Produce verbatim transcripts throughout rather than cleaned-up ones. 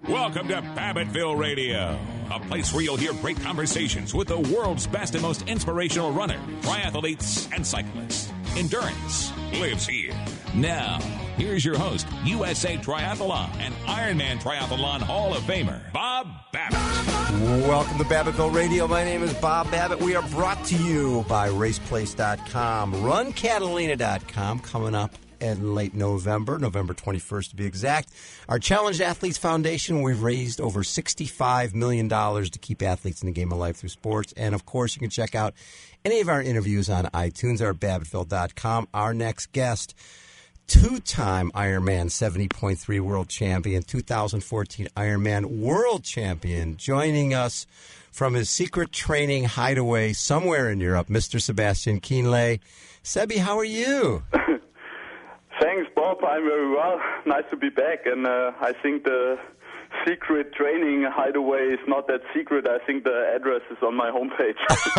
Welcome to Babbitttville Radio, a place where you'll hear great conversations with the world's best and most inspirational runners, triathletes, and cyclists. Endurance lives here. Now, here's your host, U S A Triathlon and Ironman Triathlon Hall of Famer, Bob Babbitt. Welcome to Babbitttville Radio. My name is Bob Babbitt. We are brought to you by raceplace dot com, run catalina dot com, coming up in late November, November twenty-first to be exact. Our Challenged Athletes Foundation, we've raised over sixty-five million dollars to keep athletes in the game of life through sports. And, of course, you can check out any of our interviews on iTunes or Babbitttville dot com. Our next guest, two-time Ironman seventy point three world champion, two thousand fourteen Ironman world champion, joining us from his secret training hideaway somewhere in Europe, Mister Sebastian Kienle. Sebi, how are you? Thanks, Bob. I'm very well. Nice to be back. And uh, I think the secret training hideaway is not that secret. I think the address is on my homepage.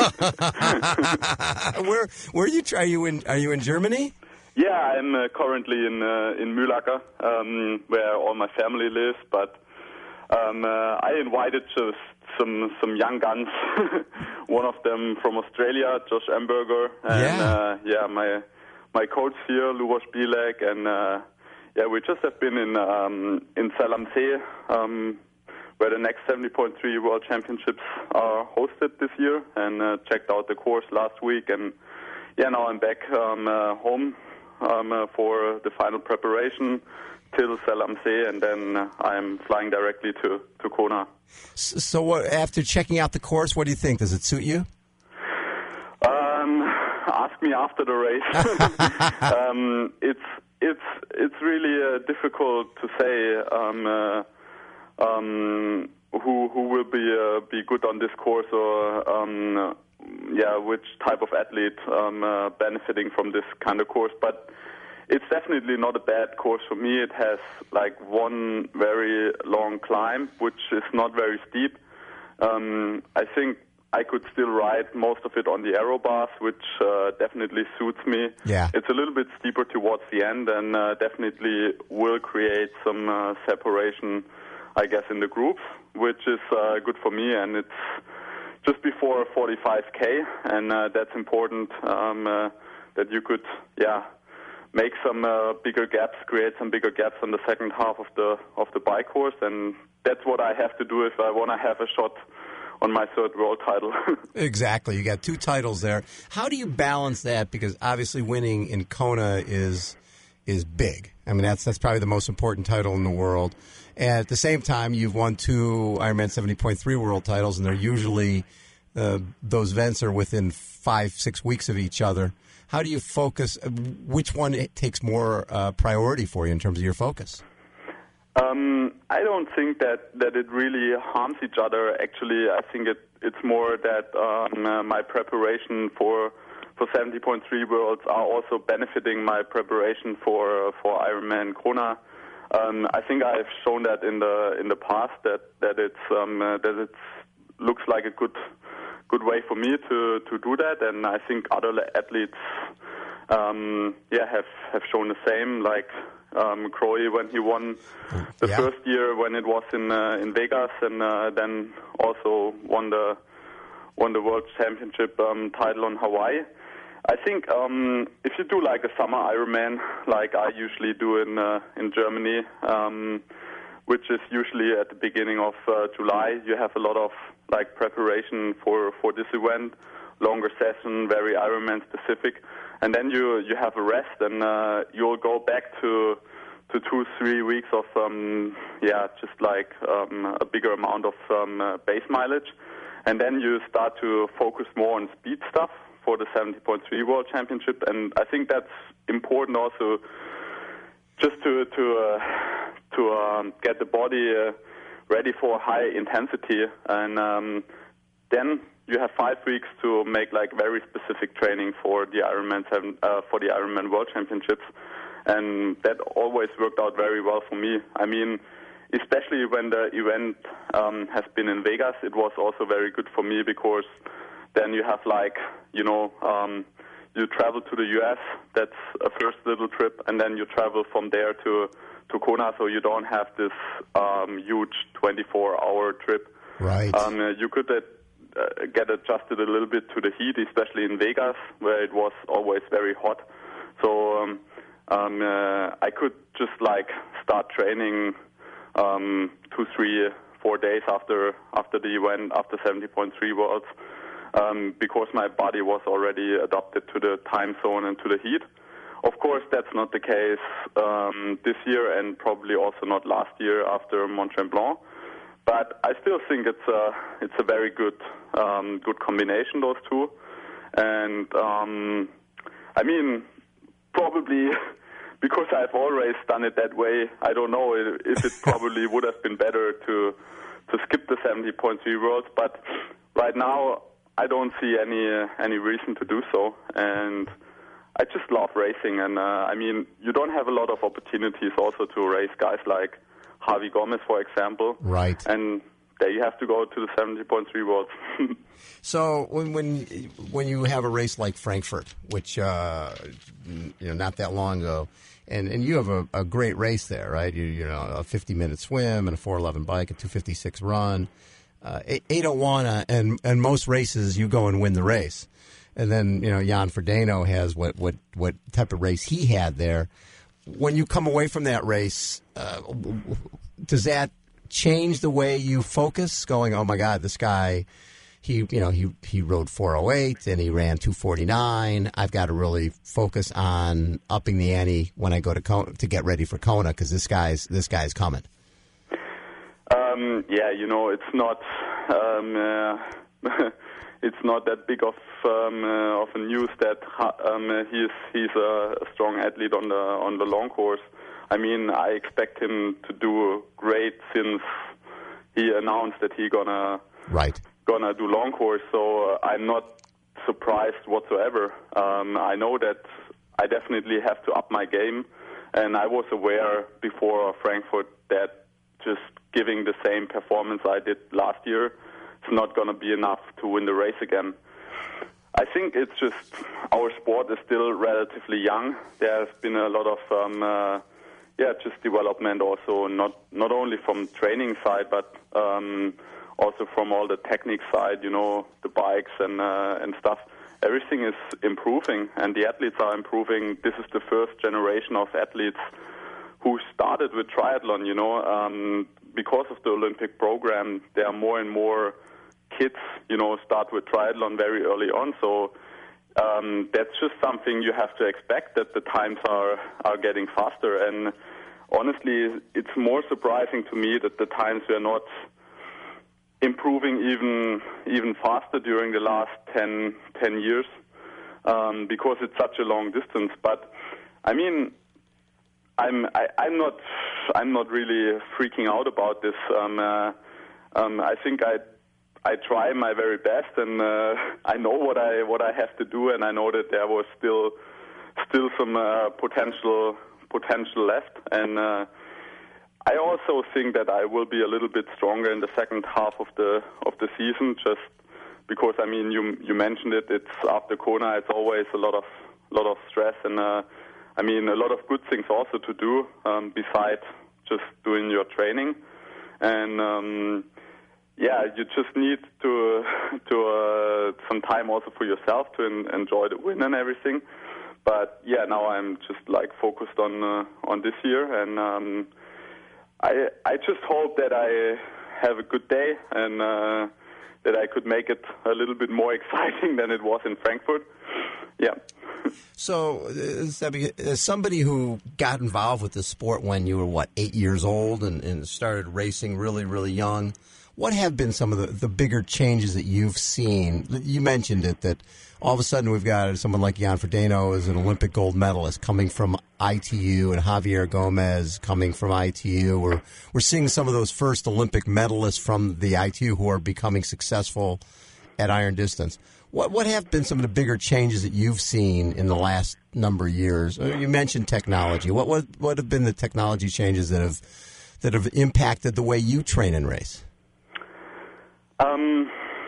where where are you? Are you in? Are you in Germany? Yeah, I'm uh, currently in uh, in Mühlacker, um, where all my family lives. But um, uh, I invited just some some young guns. One of them from Australia, Josh Amberger, and yeah, uh, yeah, my. My coach here, Luboš Bilek, and uh, yeah, we just have been in um, in Zell am See, um, where the next seventy point three World Championships are hosted this year, and uh, checked out the course last week. And yeah, now I'm back um, uh, home um, uh, for the final preparation till Zell am See, and then uh, I'm flying directly to to Kona. So, so what, after checking out the course, what do you think? Does it suit you? Um. Ask me after the race. um, it's it's it's really uh, difficult to say um, uh, um, who who will be uh, be good on this course, or um, yeah, which type of athlete um, uh, benefiting from this kind of course. But it's definitely not a bad course for me. It has like one very long climb, which is not very steep. Um, I think I could still ride most of it on the aero bars, which uh, definitely suits me. Yeah. It's a little bit steeper towards the end, and uh, definitely will create some uh, separation, I guess, in the groups, which is uh, good for me. And it's just before forty-five K, and uh, that's important um, uh, that you could, yeah, make some uh, bigger gaps, create some bigger gaps on the second half of the of the bike course, and that's what I have to do if I want to have a shot on my third world title. Exactly. You got two titles there. How do you balance that? Because obviously winning in Kona is is big. I mean, that's that's probably the most important title in the world. And at the same time, you've won two Ironman seventy point three world titles, and they're usually, uh, those events are within five, six weeks of each other. How do you focus? Which one takes more uh, priority for you in terms of your focus? Um, I don't think that, that it really harms each other. Actually, I think it, it's more that um, uh, my preparation for for seventy point three Worlds are also benefiting my preparation for uh, for Ironman Kona. Um, I think I've shown that in the in the past that that it's um, uh, that it looks like a good good way for me to, to do that, and I think other athletes um, yeah have have shown the same. Like Um, Croy, when he won the yeah. first year when it was in uh, in Vegas, and uh, then also won the won the World Championship um, title on Hawaii. I think um, if you do like a summer Ironman, like I usually do in uh, in Germany, um, which is usually at the beginning of uh, July, you have a lot of like preparation for, for this event, longer session, very Ironman specific. And then you you have a rest, and uh, you'll go back to to two three weeks of um, yeah just like um, a bigger amount of um, uh, base mileage, and then you start to focus more on speed stuff for the seventy point three World Championship. And I think that's important also, just to to uh, to um, get the body uh, ready for high intensity, and um, then you have five weeks to make like very specific training for the Ironman seven, uh, for the Ironman World Championships, and that always worked out very well for me. I mean, especially when the event um, has been in Vegas, it was also very good for me because then you have like you know um, you travel to the U S. That's a first little trip, and then you travel from there to to Kona, so you don't have this um, huge twenty-four hour trip. Right. Um, uh, you could uh, uh, get adjusted a little bit to the heat, especially in Vegas, where it was always very hot. So um, um, uh, I could just like start training um, two, three, four days after after the event, after seventy point three Worlds, um, because my body was already adapted to the time zone and to the heat. Of course, that's not the case um, this year, and probably also not last year after Mont Tremblant. But I still think it's a it's a very good um, good combination, those two. And um, I mean, probably because I've always done it that way, I don't know if it probably would have been better to to skip the seventy point three Worlds. But right now, I don't see any uh, any reason to do so. And I just love racing, and uh, I mean, you don't have a lot of opportunities also to race guys like Javi Gomez, for example. Right. And there you have to go to the seventy point three Worlds. So when when when you have a race like Frankfurt, which uh, you know not that long ago, and, and you have a, a great race there, right? You you know a fifty minute swim and a four eleven bike, a two fifty-six run, uh, eight oh one, uh, and and most races you go and win the race. And then, you know, Jan Frodeno has what, what, what type of race he had there. When you come away from that race, uh, does that change the way you focus? Going, oh my God, this guy, he you know he he rode four oh eight and he ran two forty-nine. I've got to really focus on upping the ante when I go to Kona, to get ready for Kona, because this guy's this guy's coming. Um, yeah, you know, it's not. Um, uh, It's not that big of um, uh, of a news that um, uh, he's he's a strong athlete on the on the long course. I mean, I expect him to do great since he announced that he gonna right. gonna do long course. So uh, I'm not surprised whatsoever. Um, I know that I definitely have to up my game, and I was aware before Frankfurt that just giving the same performance I did last year, it's not going to be enough to win the race again. I think it's just our sport is still relatively young. There's been a lot of, um, uh, yeah, just development also, not not only from training side, but um, also from all the technique side, you know, the bikes and uh, and stuff. Everything is improving, and the athletes are improving. This is the first generation of athletes who started with triathlon, you know. Um, because of the Olympic program, there are more and more kids, you know, start with triathlon very early on. So um, that's just something you have to expect, that the times are, are getting faster. And honestly, it's more surprising to me that the times were not improving even even faster during the last ten, ten years, um, because it's such a long distance. But I mean, I'm I, I'm not I'm not really freaking out about this. Um, uh, um, I think I I try my very best, and uh, I know what I what I have to do, and I know that there was still still some uh, potential potential left, and uh, I also think that I will be a little bit stronger in the second half of the of the season, just because I mean you you mentioned it. It's after Kona, it's always a lot of lot of stress, and uh, I mean a lot of good things also to do um, besides just doing your training, and. Um, Yeah, you just need to to uh, some time also for yourself to en- enjoy the win and everything. But yeah, now I'm just like focused on uh, on this year, and um, I I just hope that I have a good day and uh, that I could make it a little bit more exciting than it was in Frankfurt. Yeah. So, uh, as somebody who got involved with the sport when you were what eight years old and, and started racing really really young. What have been some of the, the bigger changes that you've seen? You mentioned it, that all of a sudden we've got someone like Jan Frodeno as an Olympic gold medalist coming from I T U, and Javier Gomez coming from I T U. We're, we're seeing some of those first Olympic medalists from the I T U who are becoming successful at iron distance. What what have been some of the bigger changes that you've seen in the last number of years? You mentioned technology. What what what have been the technology changes that have that have impacted the way you train and race? Um,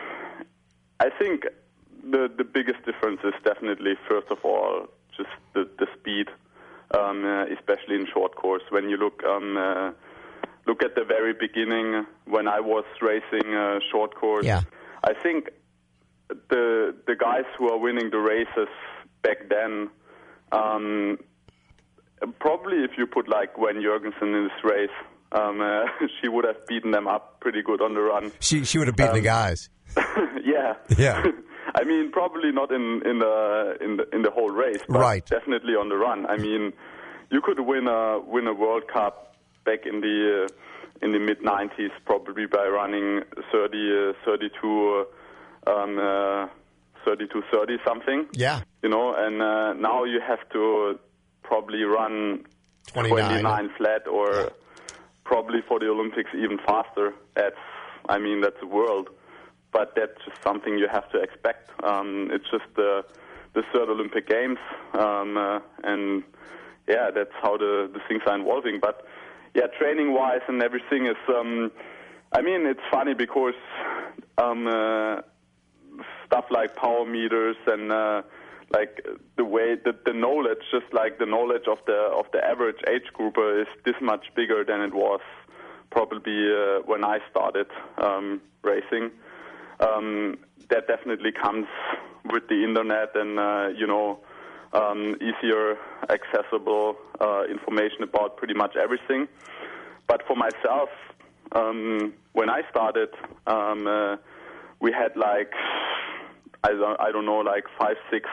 I think the the biggest difference is definitely, first of all, just the, the speed. um, uh, especially in short course. When you look um, uh, look at the very beginning when I was racing uh, short course, Yeah. I think the the guys who are winning the races back then, um, probably if you put like Gwen Jorgensen in this race, um, uh, she would have beaten them up pretty good on the run. She she would have beaten Um, the guys. yeah, Yeah. I mean, probably not in in the in the in the whole race, but Right. definitely on the run. I mean, you could win a win a World Cup back in the uh, in the mid nineties, probably by running thirty, uh, thirty-two, um, uh, thirty-two thirty something. Yeah. You know, and uh, now you have to probably run twenty-nine. twenty-nine flat, or Yeah. probably for the Olympics even faster. That's, I mean, that's a world. But that's just something you have to expect. Um, it's just the the third Olympic Games, um, uh, and yeah, that's how the, the things are evolving. But yeah, training-wise and everything is, um, I mean, it's funny because um, uh, stuff like power meters and uh, like the way the, the knowledge, just like the knowledge of the of the average age grouper is this much bigger than it was probably uh, when I started um, racing. Um, that definitely comes with the internet and, uh, you know, um, easier accessible uh, information about pretty much everything. But for myself, um, when I started, um, uh, we had like, I don't, I don't know, like five, six,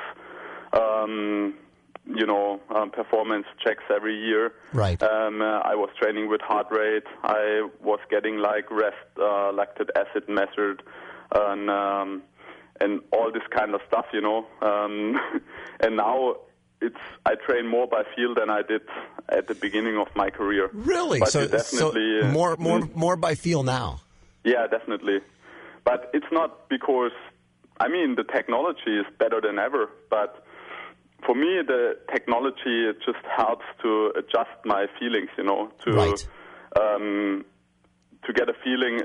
um, you know, um, performance checks every year. Right. Um, uh, I was training with heart rate. I was getting like rest, uh, lactic acid measured, and um, and all this kind of stuff, you know. Um, and now it's I train more by feel than I did at the beginning of my career. Really? But So, you definitely so uh, more more mm, more by feel now. yeah, definitely. But it's not because, I mean, the technology is better than ever, but for me, the technology it just helps to adjust my feelings, you know, to Right. um, to get a feeling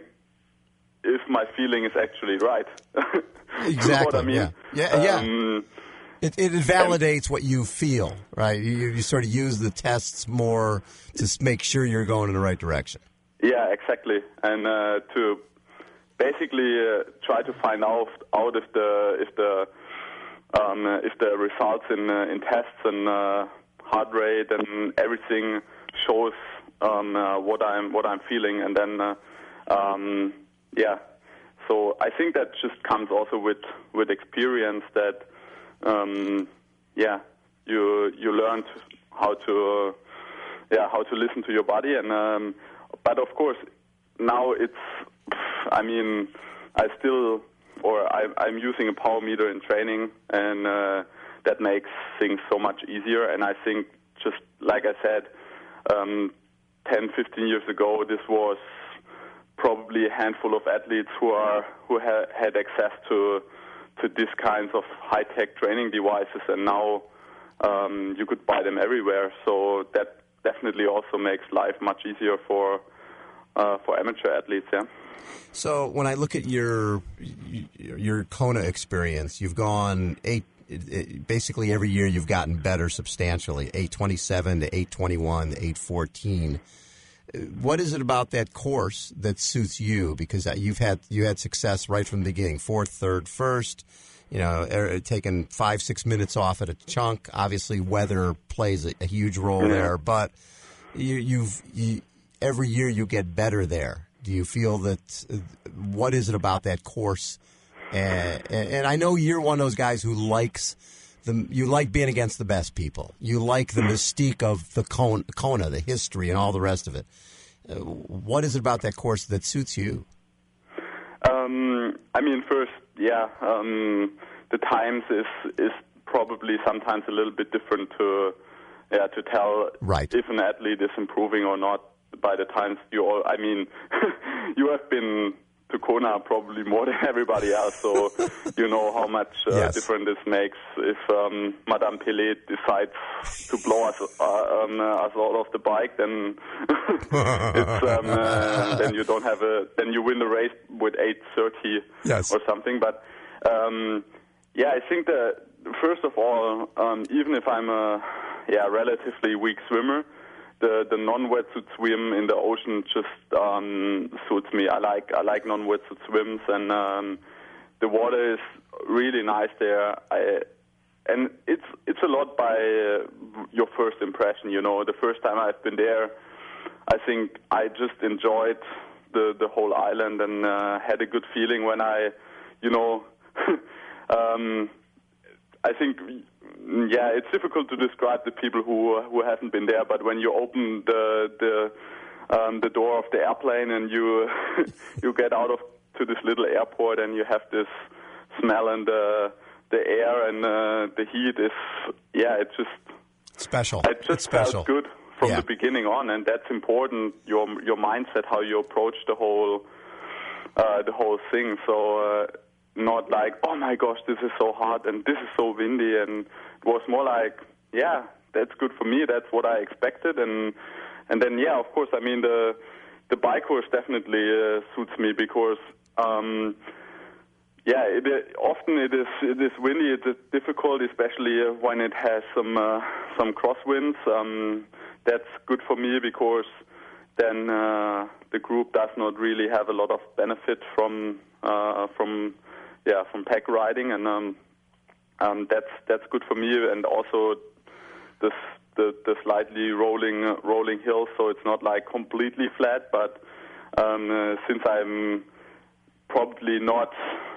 if my feeling is actually right. You know Exactly. what I mean? Yeah. Yeah. yeah. Um, It, it validates what you feel, right? You, you sort of use the tests more to s- make sure you're going in the right direction. Yeah, exactly, and uh, to basically uh, try to find out out if the if the um, uh, if the results in uh, in tests and uh, heart rate and everything shows um, uh, what I'm what I'm feeling, and then uh, um, yeah. So I think that just comes also with with experience that um, yeah you you learned how to uh, yeah how to listen to your body, and um, but of course now it's I mean I still or I, I'm using a power meter in training, and uh, that makes things so much easier. And I think just like I said, um, ten, fifteen years ago, this was probably a handful of athletes who are who ha- had access to to these kinds of high-tech training devices, and now um, you could buy them everywhere. So that definitely also makes life much easier for uh, for amateur athletes. Yeah. So when I look at your your Kona experience, you've gone eight. Basically, every year you've gotten better substantially. eight twenty-seven to eight twenty-one to eight fourteen. What is it about that course that suits you? Because you've had you had success right from the beginning. Fourth, third, first. You know, taking five, six minutes off at a chunk. Obviously, weather plays a, a huge role Yeah. there. But you, you've you, every year you get better there. Do you feel that? Uh, what is it about that course? And, and I know you're one of those guys who likes the. You like being against the best people. You like the mystique of the Kona, Kona, the history, and all the rest of it. Uh, what is it about that course that suits you? Um, I mean, first, yeah, um, the times is is probably sometimes a little bit different to yeah to tell Right. if an athlete is improving or not by the times you all. I mean, you have been to Kona probably more than everybody else, so you know how much uh, Yes. different this makes if um, Madame Pelé decides to blow us uh, um, uh, us all off the bike. Then it's um, uh, then you don't have a then you win the race with eight thirty Yes. or something. But um, yeah, I think that first of all, um, even if I'm a yeah, relatively weak swimmer. The the non-wetsuit swim in the ocean just um, suits me. I like I like non-wetsuit swims, and um, the water is really nice there. I, and it's it's a lot by uh, your first impression. You know, the first time I've been there, I think I just enjoyed the the whole island and uh, had a good feeling when I, you know, um, I think. Yeah, it's difficult to describe the people who who haven't been there. But when you open the the um, the door of the airplane and you you get out of to this little airport and you have this smell and the the air and uh, the heat is yeah, it's just special. It just it's special. felt good from yeah. the beginning on, and that's important. Your your mindset, how you approach the whole uh, the whole thing. So. Uh, Not like, oh my gosh, this is so hot and this is so windy, and it was more like, yeah, that's good for me. That's what I expected, and and then yeah, of course, I mean the the bike course definitely uh, suits me because um, yeah, it, uh, often it is it is windy. It's difficult, especially when it has some uh, some crosswinds. Um, that's good for me because then uh, the group does not really have a lot of benefit from uh, from. Yeah, from pack riding, and um, um, that's that's good for me, and also this, the the slightly rolling uh, rolling hills, so it's not like completely flat. But um, uh, since I'm probably not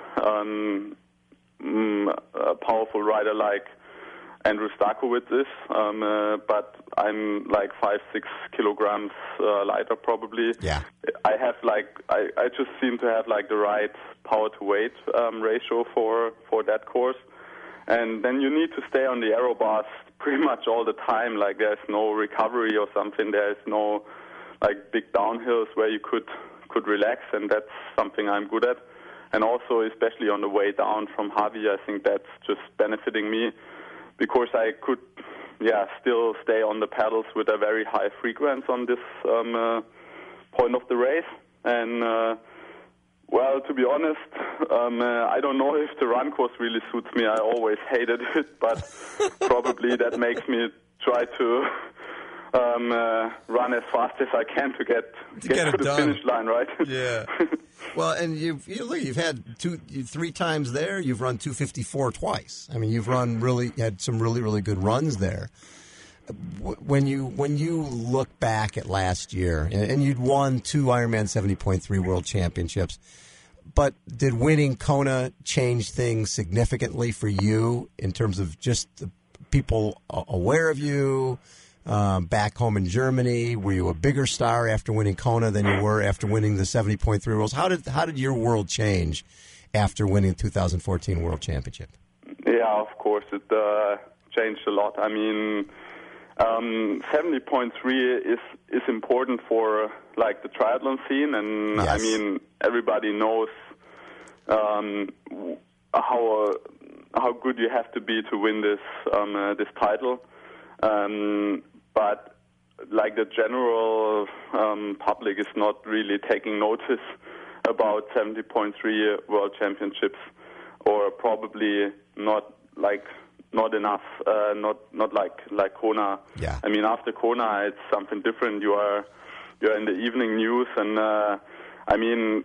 um, mm, a powerful rider like Andrew Starkowitz is, um, uh, but I'm like five six kilograms uh, lighter probably. Yeah, I have like I, I just seem to have like the right power to weight um, ratio for for that course, and then you need to stay on the aero bars pretty much all the time. Like there's no recovery or something. There's no like big downhills where you could could relax, and that's something I'm good at. And also, especially on the way down from Hawi, I think that's just benefiting me because I could, yeah, still stay on the pedals with a very high frequency on this um, uh, point of the race. And uh, well, to be honest, um, uh, I don't know if the run course really suits me. I always hated it, but probably that makes me try to um, uh, run as fast as I can to get to, get get to the done. finish line, right? Yeah. Well, and you've you look, you've had two, three times there. You've run two fifty-four twice. I mean, you've run really had some really really good runs there. When you when you look back at last year, and, and you'd won two Ironman seventy point three World Championships, but did winning Kona change things significantly for you in terms of just the people aware of you? Um, back home in Germany, were you a bigger star after winning Kona than you were after winning the seventy point three Worlds? How did how did your world change after winning the two thousand fourteen World Championship? Yeah, of course, it uh, changed a lot. I mean, um, seventy point three is is important for like the triathlon scene, and yes. I mean everybody knows um, how uh, how good you have to be to win this um, uh, this title. Um, but like the general um, public is not really taking notice about seventy point three World Championships, or probably not like not enough, uh, not not like like Kona. Yeah. I mean, after Kona, it's something different. You are you are in the evening news, and uh, I mean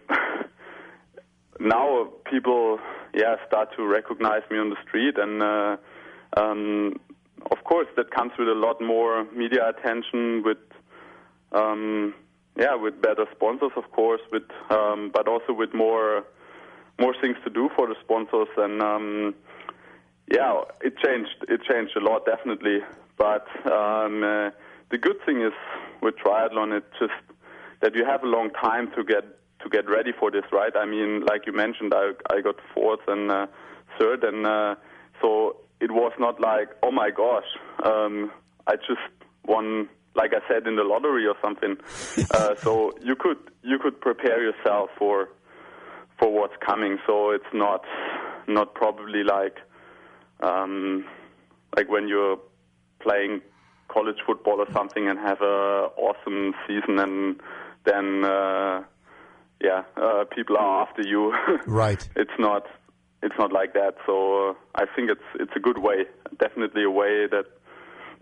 now people yeah start to recognize me on the street, and uh, um, of course, that comes with a lot more media attention, with um, yeah, with better sponsors, of course, with um, but also with more more things to do for the sponsors, and um, yeah, it changed. It changed a lot, definitely. But um, uh, the good thing is with triathlon, it's just that you have a long time to get to get ready for this, right? I mean, like you mentioned, I I got fourth and uh, third, and uh, so. It was not like, oh my gosh, um, I just won, like I said, in the lottery or something. uh, so you could you could prepare yourself for for what's coming. So it's not not probably like um, like when you're playing college football or something and have a awesome season, and then uh, yeah, uh, people are after you. Right. It's not. It's not like that, so uh, I think it's it's a good way, definitely a way that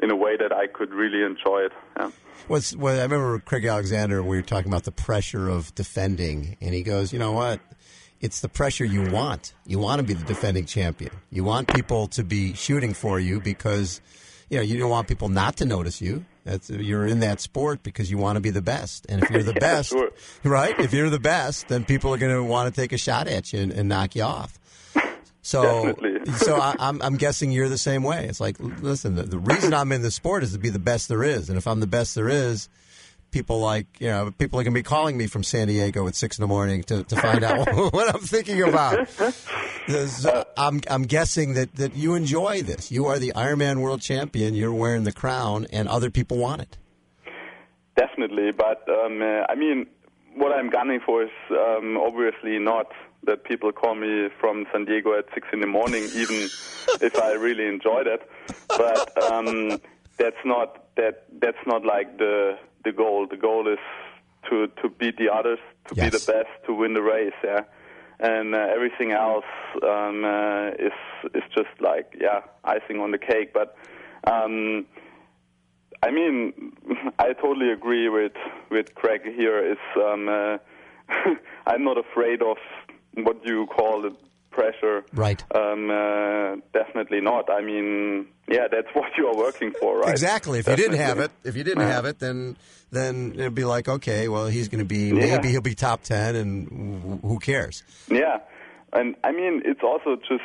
in a way that I could really enjoy it. Yeah. What's, well, I remember Craig Alexander, we were talking about the pressure of defending, and he goes, you know what? It's the pressure you want. You want to be the defending champion. You want people to be shooting for you because, you know, you don't want people not to notice you. That's, you're in that sport because you want to be the best. And if you're the yeah, best, sure. right, if you're the best, then people are going to want to take a shot at you and, and knock you off. So, so I, I'm, I'm guessing you're the same way. It's like, listen, the, the reason I'm in the sport is to be the best there is. And if I'm the best there is, people like, you know, people are going to be calling me from San Diego at six in the morning to, to find out what I'm thinking about. So I'm, I'm guessing that, that you enjoy this. You are the Ironman world champion. You're wearing the crown, and other people want it. Definitely. But, um, uh, I mean, what I'm gunning for is um, obviously not that people call me from San Diego at six in the morning, even if I really enjoyed it. But um, that's not that. That's not like the the goal. The goal is to to beat the others, to yes. be the best, to win the race. Yeah, and uh, everything else um, uh, is is just like yeah, icing on the cake. But um, I mean, I totally agree with with Craig here. Is um, uh, I'm not afraid of what you call the pressure. Right. Um, uh, definitely not. I mean, yeah, that's what you are working for, right? Exactly. If definitely. you didn't have it, if you didn't yeah. have it, then then it'd be like, okay, well, he's going to be yeah. maybe he'll be top ten, and who cares? Yeah, and I mean, it's also just.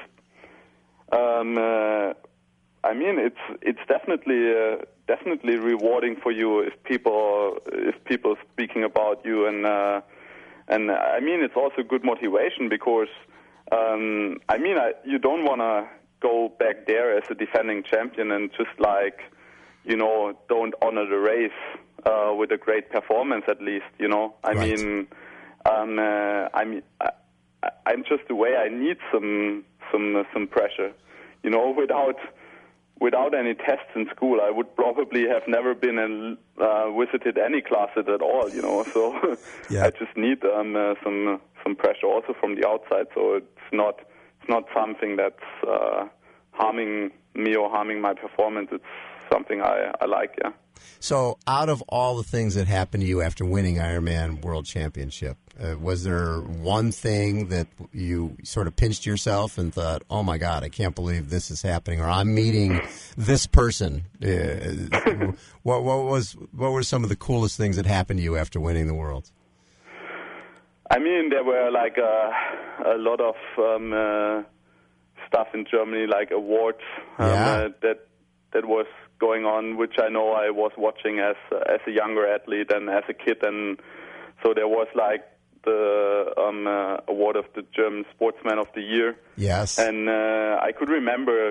Um, uh, I mean, it's it's definitely uh, definitely rewarding for you if people if people are speaking about you and. Uh, And I mean, it's also good motivation because, um, I mean, I, you don't want to go back there as a defending champion and just like, you know, don't honor the race uh, with a great performance at least, you know. I right. mean, um, uh, I mean, I, I'm just the way I need some some uh, some pressure, you know, without. Without any tests in school, I would probably have never been and uh, visited any classes at all, you know. So yeah. I just need um, uh, some some pressure also from the outside. So it's not it's not something that's uh, harming me or harming my performance. It's something I, I like, yeah. So out of all the things that happened to you after winning Ironman World Championship, uh, was there one thing that you sort of pinched yourself and thought, oh, my God, I can't believe this is happening, or I'm meeting this person? Uh, what, what was what were some of the coolest things that happened to you after winning the World? I mean, there were like a, a lot of um, uh, stuff in Germany, like awards um, yeah. uh, that that was going on, which I know I was watching as as a younger athlete and as a kid, and so there was like the um, uh, award of the German Sportsman of the Year. Yes, and uh, I could remember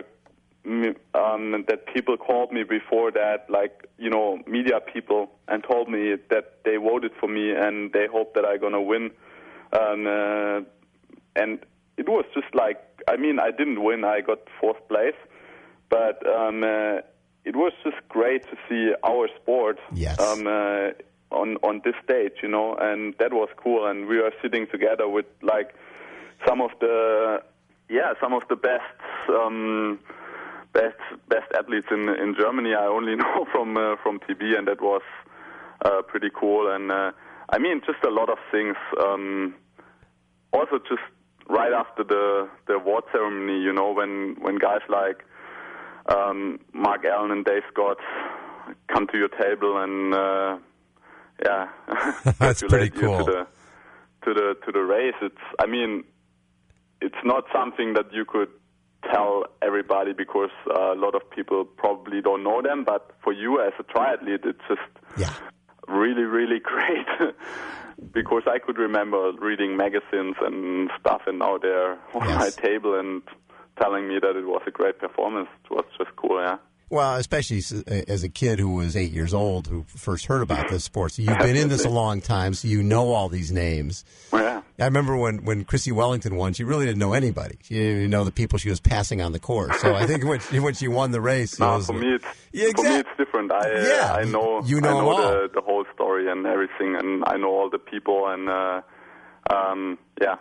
um, that people called me before that, like you know, media people, and told me that they voted for me and they hoped that I'm gonna win. Um, uh, and it was just like, I mean, I didn't win; I got fourth place, but. Um, uh, It was just great to see our sport yes. um, uh, on on this stage, you know, and that was cool. And we were sitting together with like some of the, yeah, some of the best um, best best athletes in in Germany. I only know from uh, from T V, and that was uh, pretty cool. And uh, I mean, just a lot of things. Um, also, just right after the the award ceremony, you know, when when guys like. Um, Mark Allen and Dave Scott come to your table and uh, yeah, that's pretty you cool. To the, to the to the race. It's I mean, it's not something that you could tell everybody because uh, a lot of people probably don't know them. But for you as a triathlete, it's just yeah. really really great. Because I could remember reading magazines and stuff, and now they're on yes. my table and. Telling me that it was a great performance. It was just cool, yeah. Well, especially as a kid who was eight years old who first heard about this sport. So you've been in this a long time, so you know all these names. Yeah. I remember when, when Chrissie Wellington won, she really didn't know anybody. She didn't even know the people she was passing on the course. So I think when she, when she won the race... No, it was, for, me it's, yeah, exactly. for me it's different. I, yeah, uh, I know, you know, I know all. the, the whole story and everything, and I know all the people, and uh, um, yeah.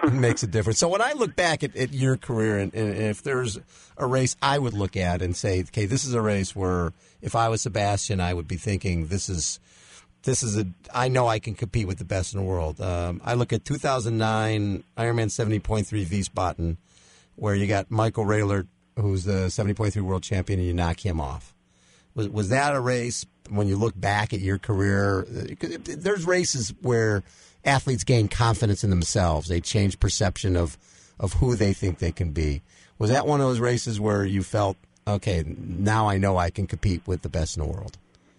It makes a difference. So when I look back at, at your career, and, and if there's a race I would look at and say, okay, this is a race where if I was Sebastian, I would be thinking this is this is a I know I can compete with the best in the world. Um, I look at two thousand nine Ironman seventy point three Wiesbaden, where you got Michael Raylert, who's the seventy point three world champion, and you knock him off. Was was that a race? When you look back at your career, there's races where athletes gain confidence in themselves. They change perception of, of who they think they can be. Was that one of those races where you felt, okay, now I know I can compete with the best in the world?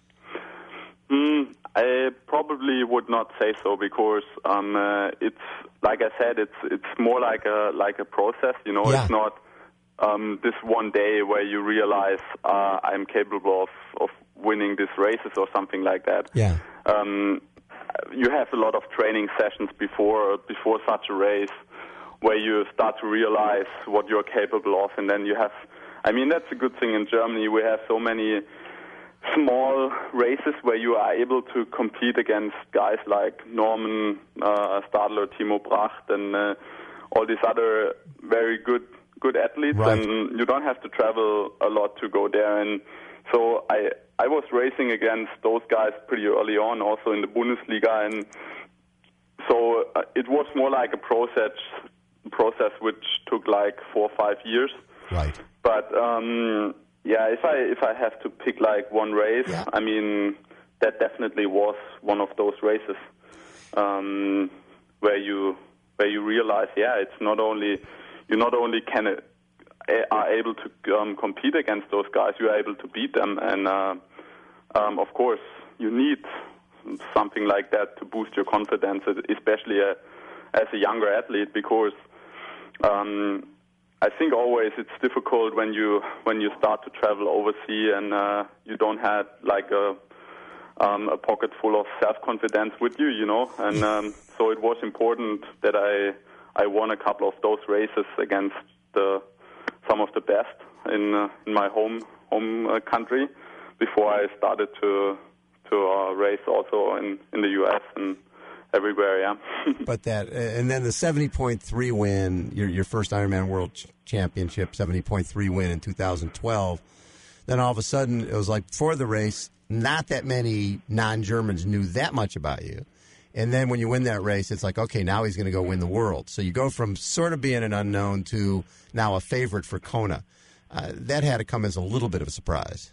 Mm, I probably would not say so because um, uh, it's like I said, it's it's more like a like a process. You know, Yeah. It's not um, this one day where you realize uh, I'm capable of, of winning these races or something like that. Yeah. Um, you have a lot of training sessions before before such a race where you start to realize what you're capable of, and then you have, I mean, that's a good thing in Germany. We have so many small races where you are able to compete against guys like Norman uh, Stadler, Timo Bracht, and uh, all these other very good good athletes, Right. and you don't have to travel a lot to go there. And so I I was racing against those guys pretty early on, also in the Bundesliga, and so uh, it was more like a process process which took like four or five years. Right. But um, yeah, if I if I have to pick like one race, Yeah. I mean that definitely was one of those races um, where you where you realize, yeah, it's not only you not only can uh, are able to um, compete against those guys, you are able to beat them, and uh, um, of course you need something like that to boost your confidence, especially uh, as a younger athlete, because um, I think always it's difficult when you when you start to travel overseas and uh, you don't have like a um, a pocket full of self-confidence with you, you know. And um, so it was important that I I won a couple of those races against the some of the best in uh, in my home home uh, country before I started to to uh, race also in, in the U S and everywhere, yeah. But that, and then the seventy point three win, your your first Ironman World Ch- Championship, seventy point three win in two thousand twelve. Then all of a sudden, it was like before the race, not that many non-Germans knew that much about you. And then when you win that race, it's like, okay, now he's going to go win the world. So you go from sort of being an unknown to now a favorite for Kona. Uh, that had to come as a little bit of a surprise.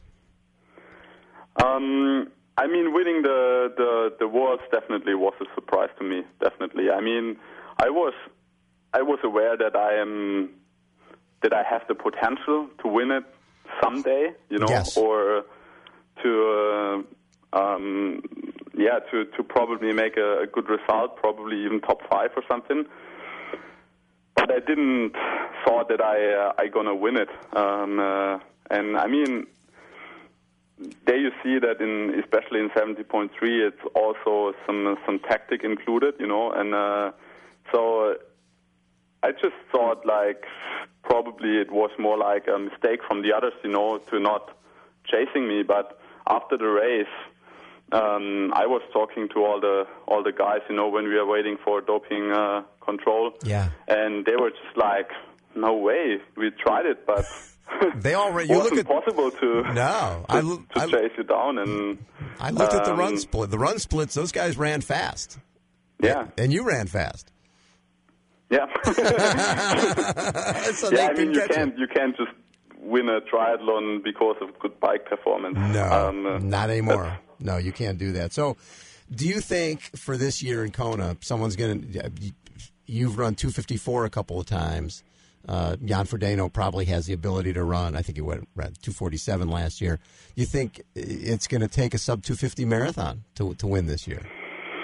Um, I mean, winning the, the, the Worlds definitely was a surprise to me, definitely. I mean, I was I was aware that I am that I have the potential to win it someday, you know, Yes. or to uh, um, yeah, to, to probably make a, a good result, probably even top five or something. But I didn't thought that I uh, I gonna win it, um, uh, and I mean. There you see that in, especially in seventy point three, it's also some some tactic included, you know, and uh, so I just thought like probably it was more like a mistake from the others, you know, to not chasing me. But after the race, um, I was talking to all the all the guys, you know, when we were waiting for doping uh, control, Yeah. and they were just like, "No way, we tried it, but." They already. It You wasn't look at possible to no. to, I, to I, chase you down, and I looked at the um, run split. The run splits. Those guys ran fast. yeah, And you ran fast. yeah, So they yeah. I mean, couldn't you catch can't you can't just win a triathlon because of good bike performance. No, Um, uh, not anymore. No, you can't do that. So, do you think for this year in Kona, someone's going to? You've run two fifty-four a couple of times. Uh, Jan Frodeno probably has the ability to run. I think he went ran two forty-seven last year. You think it's going to take a sub two fifty marathon to to win this year?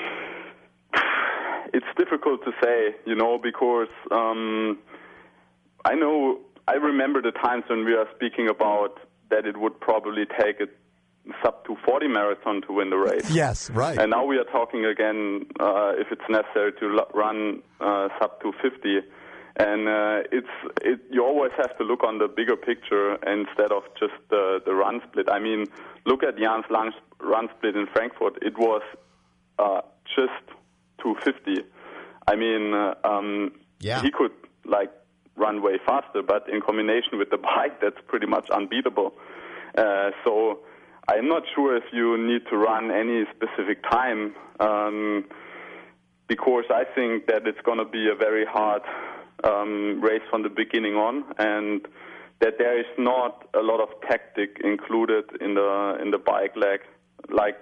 It's difficult to say, you know, because um, I know I remember the times when we were speaking about that it would probably take a sub two forty marathon to win the race. Yes, right. And now we are talking again uh, if it's necessary to l- run uh, sub two fifty. And uh, it's it, you always have to look on the bigger picture instead of just the, the run split. I mean, look at Jan's long run split in Frankfurt. It was uh, just two fifty. I mean, uh, um, Yeah. he could like run way faster, but in combination with the bike, that's pretty much unbeatable. Uh, so I'm not sure if you need to run any specific time, um, because I think that it's going to be a very hard um, race from the beginning on, and that there is not a lot of tactic included in the in the bike leg. Like,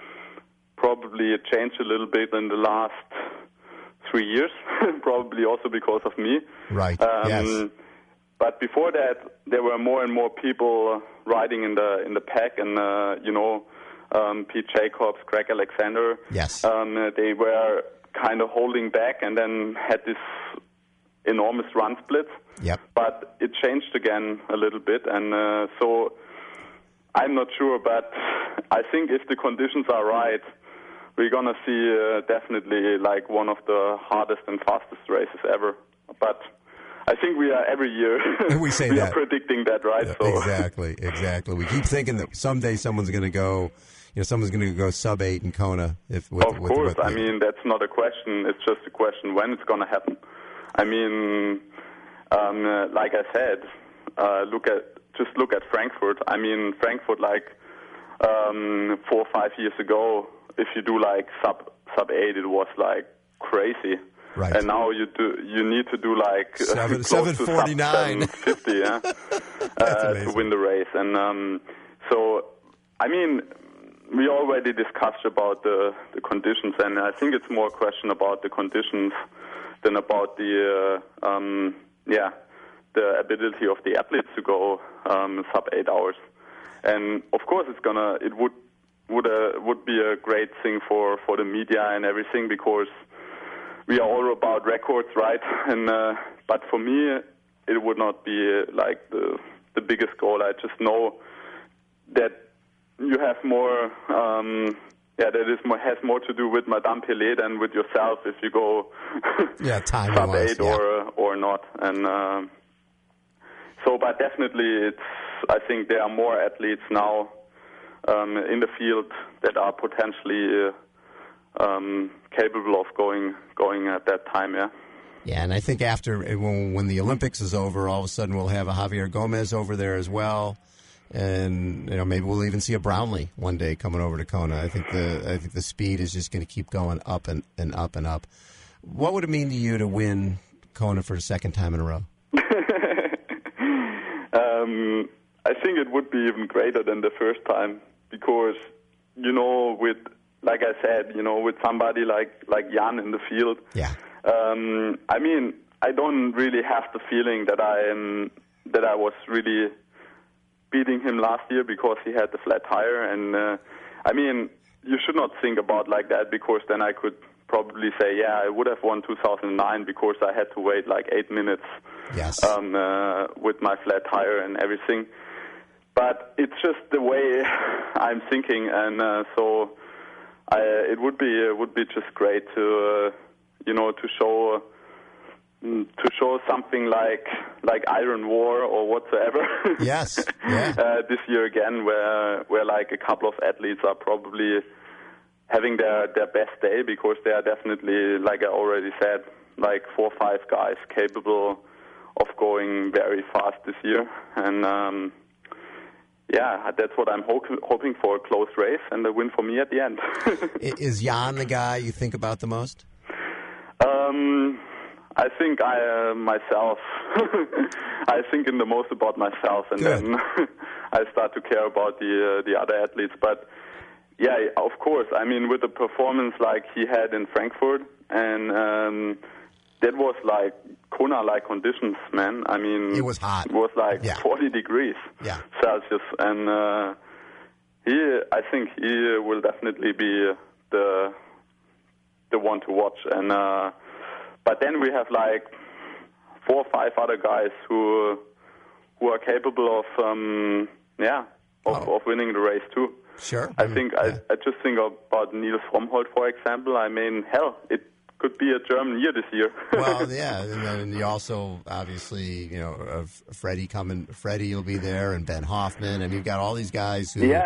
probably it changed a little bit in the last three years, probably also because of me. Right, um, yes. But before that, there were more and more people riding in the in the pack, and uh, you know, um, Pete Jacobs, Craig Alexander. Yes. Um, they were kind of holding back, and then had this enormous run split. Yep. But it changed again a little bit, and uh, so I'm not sure, but I think if the conditions are right, we're going to see uh, definitely like one of the hardest and fastest races ever. But I think we are every year we say we that. are predicting that, right? Yeah, so exactly, exactly. We keep thinking that someday someone's going to go, you know, someone's going to go sub eight in Kona. If with, of with, course, with, I mean that's not a question. It's just a question when it's going to happen. I mean, um, uh, like I said, uh, look at just look at Frankfurt. I mean, Frankfurt like um, four or five years ago, if you do like sub sub eight, it was like crazy. Right. And now you do you need to do like Seven, close seven to forty-nine. seven fifty, yeah, uh, to win the race. And um, so, I mean, we already discussed about the, the conditions, and I think it's more a question about the conditions than about the uh, um, yeah the ability of the athletes to go um, sub eight hours. And of course, it's gonna it would would uh, would be a great thing for, for the media and everything, because we are all about records, right? And uh, but for me, it would not be uh, like the the biggest goal. I just know that you have more. Um, yeah, that is more, has more to do with Madame Pelé than with yourself if you go yeah, time sub eight yeah. or or not. And uh, so, but definitely, it's. I think there are more athletes now um, in the field that are potentially. Uh, Um, capable of going going at that time, yeah. Yeah, and I think after when, when the Olympics is over, all of a sudden we'll have a Javier Gomez over there as well, and you know maybe we'll even see a Brownlee one day coming over to Kona. I think the I think the speed is just going to keep going up and, and up and up. What would it mean to you to win Kona for the second time in a row? um, I think it would be even greater than the first time, because you know with. Like I said, you know, with somebody like, like Jan in the field, yeah. Um, I mean, I don't really have the feeling that I am that I was really beating him last year because he had the flat tire. And uh, I mean, you should not think about like that, because then I could probably say, yeah, I would have won two thousand nine because I had to wait like eight minutes yes. um, uh, with my flat tire and everything. But it's just the way I'm thinking, and uh, so. I, it would be it would be just great to uh, you know to show to show something like like Iron War or whatsoever. Yes. Yeah. uh, this year again, where where like a couple of athletes are probably having their, their best day, because they are definitely, like I already said, like four or five guys capable of going very fast this year. And um, yeah, that's what I'm ho- hoping for, a close race and a win for me at the end. Is Jan the guy you think about the most? Um, I think I uh, myself, I think in the most about myself, and Good. then I start to care about the uh, the other athletes. But yeah, of course, I mean, with a performance like he had in Frankfurt, and um, that was like Kona-like conditions, man. I mean, it was hot. It was like yeah. forty degrees yeah. Celsius, and uh, he, I think he will definitely be the the one to watch. And uh, but then we have like four or five other guys who who are capable of um, yeah of, oh. of winning the race too. Sure. I think yeah. I, I just think about Nils Frommholt, for example. I mean, hell, it could be a German year this year. Well, yeah, and then you also obviously, you know, uh, Freddie coming. Freddie will be there, and Ben Hoffman, and you've got all these guys who. Yeah, and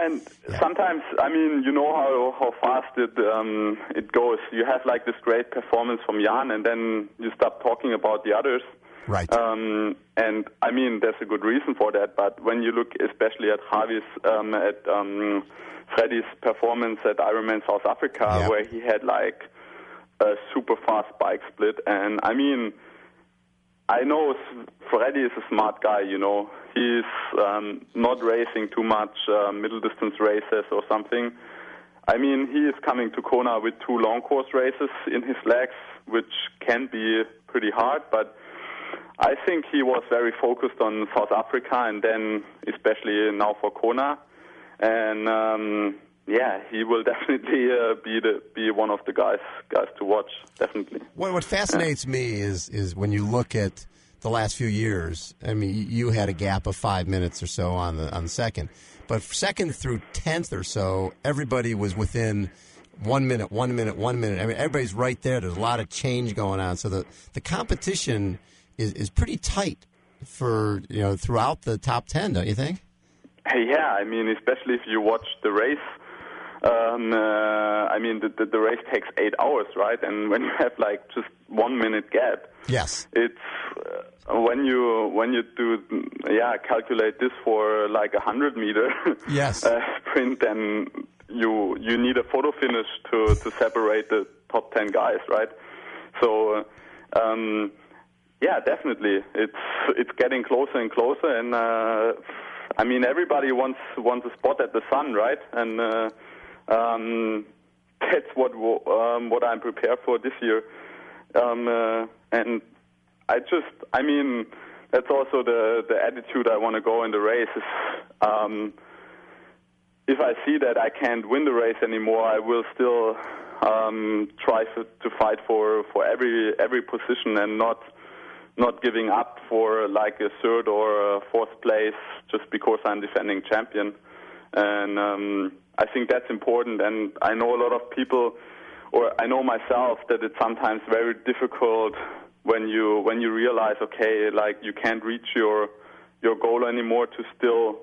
Yeah. Sometimes, I mean, you know how how fast it um, it goes. You have like this great performance from Jan, and then you stop talking about the others. Right. Um, and I mean, there's a good reason for that. But when you look, especially at Javi's, um, at um, Freddie's performance at Ironman South Africa, yeah. where he had like a super fast bike split, and I mean, I know Freddie is a smart guy. You know, he's um, not racing too much uh, middle distance races or something. I mean, he is coming to Kona with two long course races in his legs, which can be pretty hard, but I think he was very focused on South Africa and then especially now for Kona. And um, yeah, he will definitely uh, be the be one of the guys guys to watch, definitely. What, what fascinates yeah. me is is when you look at the last few years. I mean, you had a gap of five minutes or so on the on the second, but second through tenth or so, everybody was within one minute, one minute, one minute. I mean, everybody's right there. There's a lot of change going on, so the the competition is is pretty tight for you know throughout the top ten, don't you think? Yeah, I mean, especially if you watch the race. Um, uh, I mean, the, the, the race takes eight hours, right? And when you have like just one minute gap, yes, it's uh, when you when you do yeah calculate this for like a hundred meter yes uh, sprint, then you you need a photo finish to to separate the top ten guys, right? So. Um, Yeah, definitely. It's it's getting closer and closer, and uh, I mean everybody wants wants a spot at the sun, right? And uh, um, that's what um, what I'm prepared for this year. Um, uh, and I just, I mean, that's also the the attitude I want to go in the race. Is, um, if I see that I can't win the race anymore, I will still um, try to, to fight for, for every every position and not. Not giving up for like a third or a fourth place just because I'm defending champion. And um, I think that's important. And I know a lot of people, or I know myself, that it's sometimes very difficult when you when you realize, okay, like you can't reach your your goal anymore to still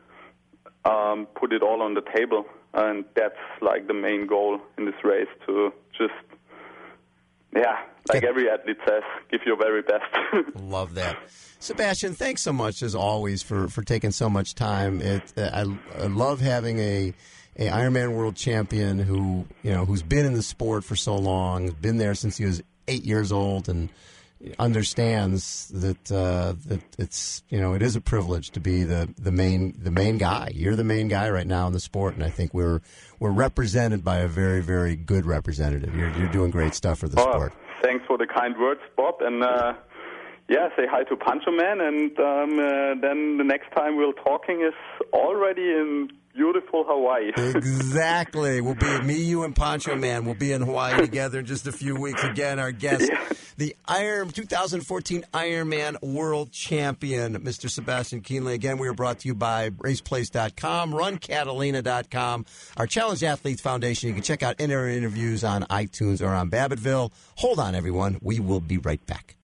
um, put it all on the table. And that's like the main goal in this race, to just, yeah, like every athlete says, give your very best. Love that. Sebastian, thanks so much, as always, for, for taking so much time. It, I, I love having a, a Ironman world champion who, you know, who's been in the sport for so long, been there since he was eight years old, and understands that uh, that it's, you know, it is a privilege to be the, the main the main guy. You're the main guy right now in the sport, and I think we're we're represented by a very, very good representative. You're you're doing great stuff for the oh, sport. Thanks for the kind words, Bob, and uh, yeah, say hi to Pancho Man, and um, uh, then the next time we're talking is already in beautiful Hawaii. Exactly. We'll be, me, you, and Pancho Man will be in Hawaii together in just a few weeks. Again, our guest, yeah. the Iron twenty fourteen Ironman World Champion, Mister Sebastian Kienle. Again, we are brought to you by race place dot com, run catalina dot com, our Challenge Athletes Foundation. You can check out any interviews on iTunes or on Babbittville. Hold on, everyone. We will be right back.